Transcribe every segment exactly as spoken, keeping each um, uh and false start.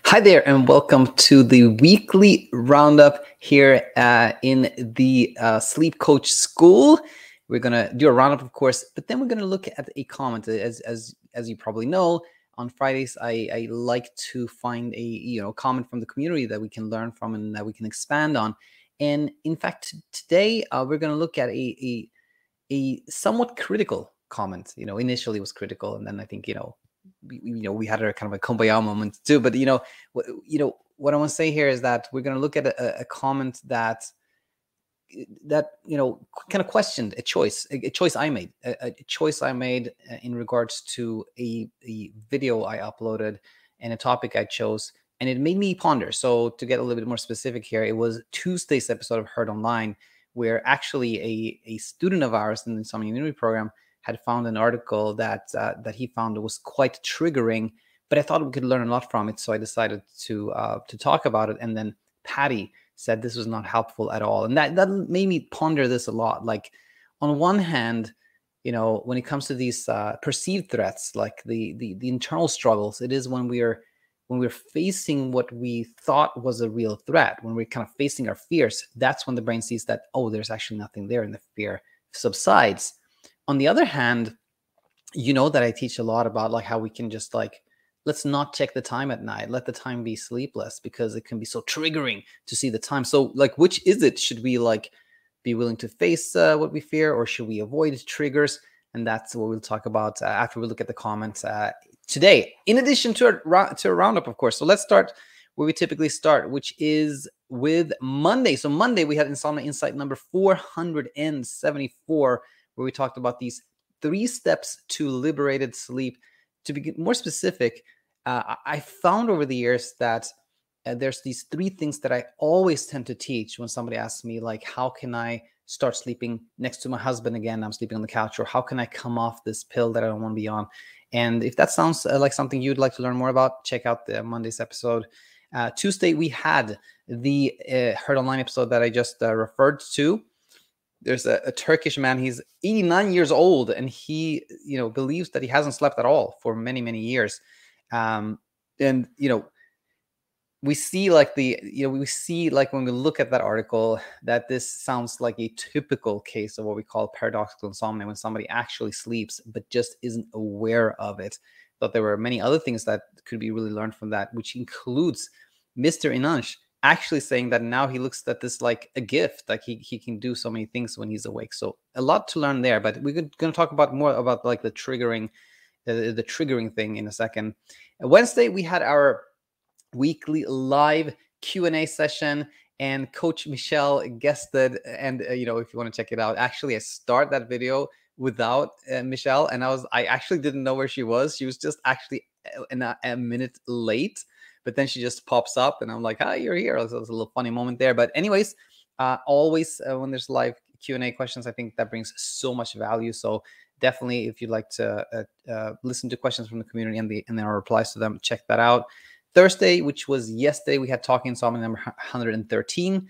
Hi there, and welcome to the weekly roundup here uh, in the uh, Sleep Coach School. We're gonna do a roundup, of course, but then we're gonna look at a comment. As as as you probably know, on Fridays I, I like to find a you know comment from the community that we can learn from and that we can expand on. And in fact, today uh, we're gonna look at a, a a somewhat critical comment. You know, initially it was critical, and then I think you know we, you know we had a kind of a kumbaya moment too. But you know, what you know what I want to say here is that we're going to look at a, a comment that that you know kind of questioned a choice, a, a choice I made, a, a choice I made uh, in regards to a, a video I uploaded and a topic I chose, and it made me ponder. So to get a little bit more specific here, it was Tuesday's episode of Heard Online, where actually a, a student of ours in the Insomnia Immunity Program had found an article that uh, that he found was quite triggering, but I thought we could learn a lot from it, so I decided to uh, to talk about it. And then Patty said this was not helpful at all, and that that made me ponder this a lot. Like, on one hand, you know, when it comes to these uh, perceived threats, like the, the the internal struggles, it is when we are when we're facing what we thought was a real threat, when we're kind of facing our fears, that's when the brain sees that, oh, there's actually nothing there, and the fear subsides. On the other hand, you know that I teach a lot about like how we can just like, let's not check the time at night. Let the time be sleepless, because it can be so triggering to see the time. So like, which is it? Should we like be willing to face uh, what we fear, or should we avoid triggers? And that's what we'll talk about uh, after we look at the comments uh, today, in addition to a, to a roundup, of course. So let's start where we typically start, which is with Monday. So Monday, we had Insomnia Insight number four hundred seventy-four, where we talked about these three steps to liberated sleep. To be more specific, uh, I found over the years that uh, there's these three things that I always tend to teach when somebody asks me, like, how can I start sleeping next to my husband again? I'm sleeping on the couch. Or how can I come off this pill that I don't want to be on? And if that sounds uh, like something you'd like to learn more about, check out the Monday's episode. Uh, Tuesday, we had the uh, Heard Online episode that I just uh, referred to. There's a, a Turkish man. He's eighty-nine years old, and he, you know, believes that he hasn't slept at all for many, many years. Um, and, you know, we see like the, you know, we see like when we look at that article that this sounds like a typical case of what we call paradoxical insomnia, when somebody actually sleeps but just isn't aware of it. But there were many other things that could be really learned from that, which includes Mister Inansh actually saying that now he looks at this like a gift, like he, he can do so many things when he's awake. So a lot to learn there, but we're going to talk about more about like the triggering, uh, the triggering thing in a second. Wednesday, we had our weekly live Q and A session, and Coach Michelle guested. And uh, you know, if you want to check it out, actually I start that video without uh, Michelle, and I was I actually didn't know where she was. She was just actually a, a minute late, but then she just pops up, and I'm like, hi, you're here. So it's a little funny moment there. But anyways, uh, always uh, when there's live Q and A questions, I think that brings so much value. So definitely, if you'd like to uh, uh, listen to questions from the community and the and our replies to them, check that out. Thursday, which was yesterday, we had Talking Insomnia number one hundred thirteen.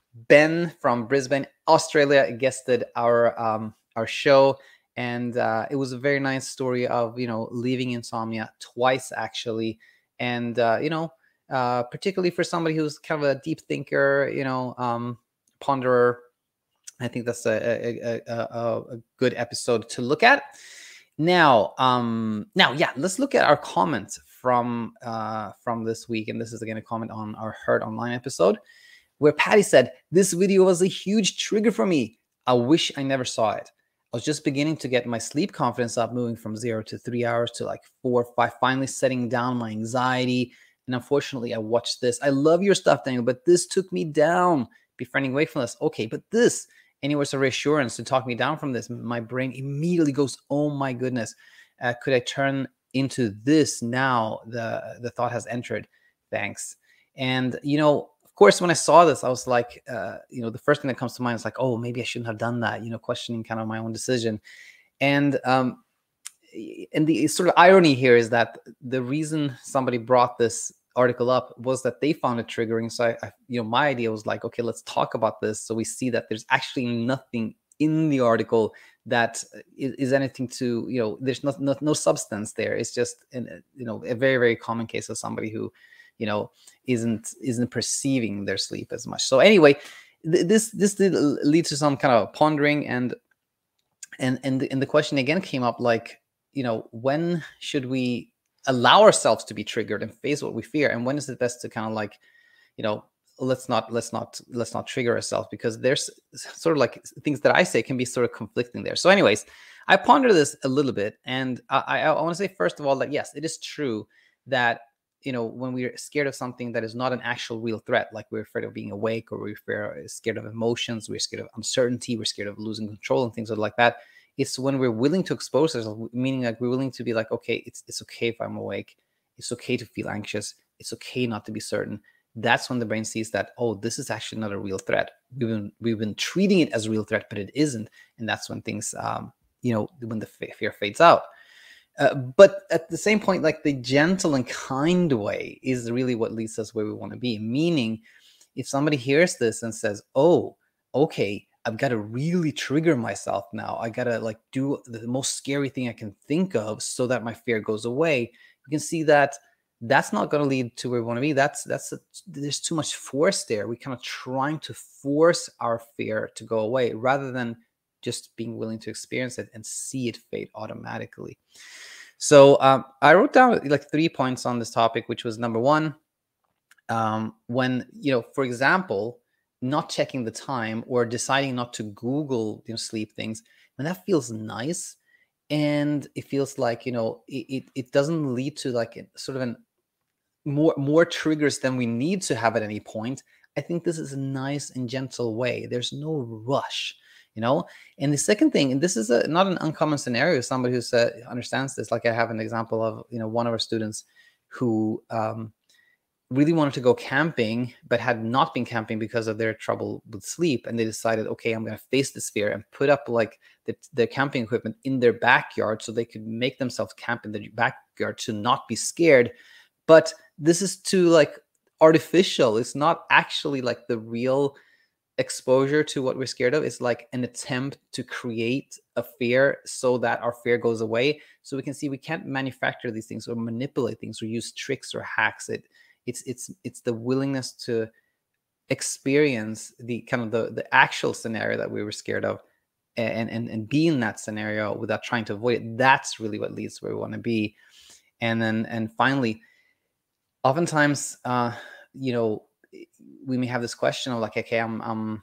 Ben from Brisbane, Australia, guested our um, our show, and uh, it was a very nice story of you know leaving insomnia twice actually, and uh, you know uh, particularly for somebody who's kind of a deep thinker, you know, um, ponderer. I think that's a a, a, a, a good episode to look at. Now, um, now, yeah, let's look at our comments from uh, from this week, and this is again a comment on our Heard Online episode, where Patty said, "This video was a huge trigger for me. I wish I never saw it. I was just beginning to get my sleep confidence up, moving from zero to three hours to like four or five, finally setting down my anxiety. And unfortunately, I watched this. I love your stuff, Daniel, but this took me down. Befriending wakefulness. Okay, but this, any words of reassurance to talk me down from this? My brain immediately goes, oh my goodness, uh, could I turn into this now? The, the thought has entered. Thanks." And, you know, of course, when I saw this, I was like, uh, you know, the first thing that comes to mind is like, oh, maybe I shouldn't have done that, you know, questioning kind of my own decision. And, um, and the sort of irony here is that the reason somebody brought this article up was that they found it triggering. So I, I, you know, my idea was like, okay, let's talk about this. So we see that there's actually nothing in the article that is, is anything to, you know, there's no, no, no substance there. It's just, an, you know, a very, very common case of somebody who, you know, isn't isn't perceiving their sleep as much. So anyway, th this this did lead to some kind of pondering, and and and the, and the question again came up, like, you know, when should we allow ourselves to be triggered and face what we fear, and when is it best to kind of like, you know, let's not let's not let's not trigger ourselves, because there's sort of like things that I say can be sort of conflicting there. So anyways, I ponder this a little bit, and I, I, I want to say first of all that yes, it is true that, you know, when we're scared of something that is not an actual real threat, like we're afraid of being awake, or we're scared of emotions, we're scared of uncertainty, we're scared of losing control and things like that. It's when we're willing to expose ourselves, meaning like we're willing to be like, okay, it's it's okay if I'm awake, it's okay to feel anxious, it's okay not to be certain. That's when the brain sees that, oh, this is actually not a real threat. We've been we've been treating it as a real threat, but it isn't, and that's when things, um, you know, when the fear fades out. Uh, but at the same point, like the gentle and kind way is really what leads us where we want to be. Meaning, if somebody hears this and says, oh, okay, I've got to really trigger myself now, I got to like do the most scary thing I can think of so that my fear goes away, you can see that that's not going to lead to where we want to be. That's, that's, a, there's too much force there. We kind of trying to force our fear to go away rather than just being willing to experience it and see it fade automatically. So um, I wrote down like three points on this topic, which was number one, um, when, you know, for example, not checking the time or deciding not to Google, you know, sleep things, when that feels nice and it feels like, you know, it, it, it doesn't lead to like a, sort of an more, more triggers than we need to have at any point. I think this is a nice and gentle way. There's no rush. You know, and the second thing, and this is a, not an uncommon scenario, somebody who uh, understands this, like I have an example of, you know, one of our students who um, really wanted to go camping, but had not been camping because of their trouble with sleep. And they decided, okay, I'm going to face this fear and put up like the, the camping equipment in their backyard so they could make themselves camp in their backyard to not be scared. But this is too like artificial. It's not actually like the real exposure to what we're scared of. Is like an attempt to create a fear so that our fear goes away. So we can see we can't manufacture these things or manipulate things or use tricks or hacks. It it's it's it's the willingness to experience the kind of the the actual scenario that we were scared of, and and and be in that scenario without trying to avoid it. That's really what leads to where we want to be. And then and finally, oftentimes, uh, you know, we may have this question of like, okay, I'm I'm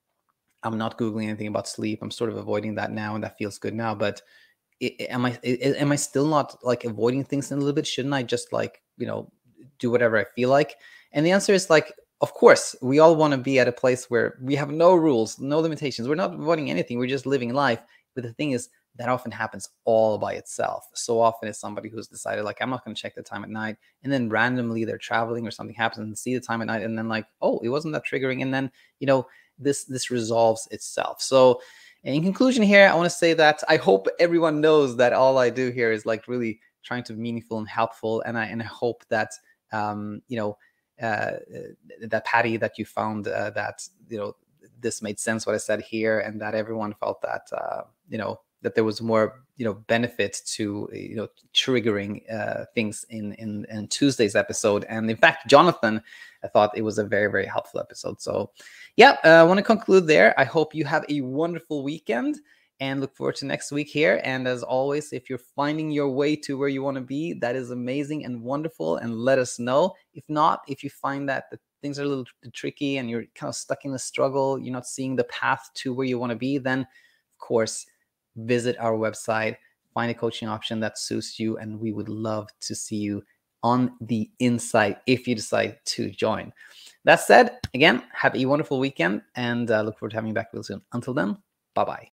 I'm not Googling anything about sleep. I'm sort of avoiding that now, and that feels good now. But it, am I it, am I still not like avoiding things in a little bit? Shouldn't I just like, you know, do whatever I feel like? And the answer is like, of course, we all want to be at a place where we have no rules, no limitations. We're not avoiding anything. We're just living life. But the thing is, that often happens all by itself. So often it's somebody who's decided like, I'm not going to check the time at night. And then randomly they're traveling or something happens and see the time at night. And then like, oh, it wasn't that triggering. And then, you know, this, this resolves itself. So in conclusion here, I want to say that I hope everyone knows that all I do here is like really trying to be meaningful and helpful. And I, and I hope that, um, you know, uh, that Patty, that you found uh, that, you know, this made sense, what I said here, and that everyone felt that, uh, you know, that there was more, you know, benefit to, you know, triggering uh, things in, in, in Tuesday's episode. And in fact, Jonathan, I thought it was a very, very helpful episode. So yeah, uh, I want to conclude there. I hope you have a wonderful weekend and look forward to next week here. And as always, if you're finding your way to where you want to be, that is amazing and wonderful. And let us know. If not, if you find that the things are a little tricky and you're kind of stuck in the struggle, you're not seeing the path to where you want to be, then of course, visit our website, find a coaching option that suits you, and we would love to see you on the inside if you decide to join. That said, again, have a wonderful weekend, and uh, look forward to having you back real soon. Until then, bye-bye.